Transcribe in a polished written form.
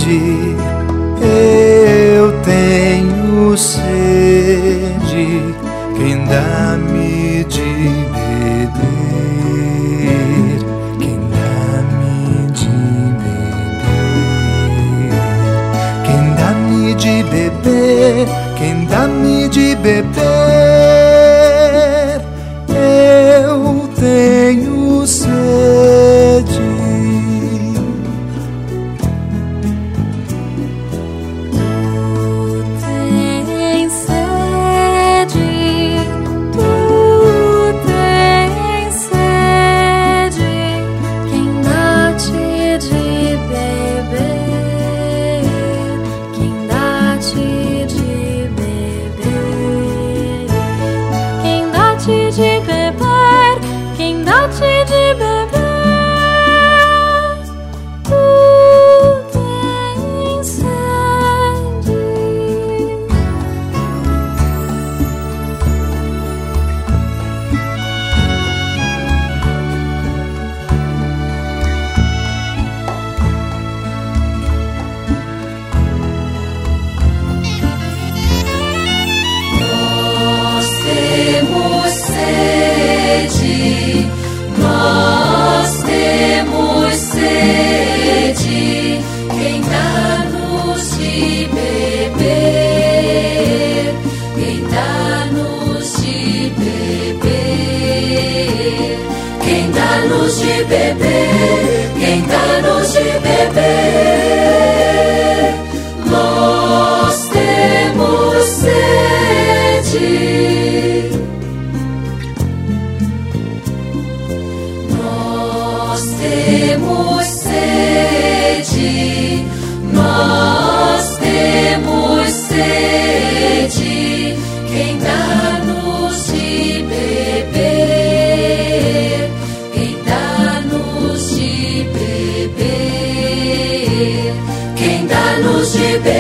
eu tenho sede, quem dá-me de beber, quem dá-me de beber, quem dá-me de beber, quem dá-me de beber, eu tenho sede. De beber, quem dá-te de beber, tu tens sede. Nós temos sede, nós temos sede, quem dá-nos de beber, quem dá-nos de beber, quem dá-nos de beber, quem dá-nos de beber, nós temos sede. Nós temos sede, nós temos sede, quem dá-nos de beber, quem dá-nos de beber, quem dá-nos de beber.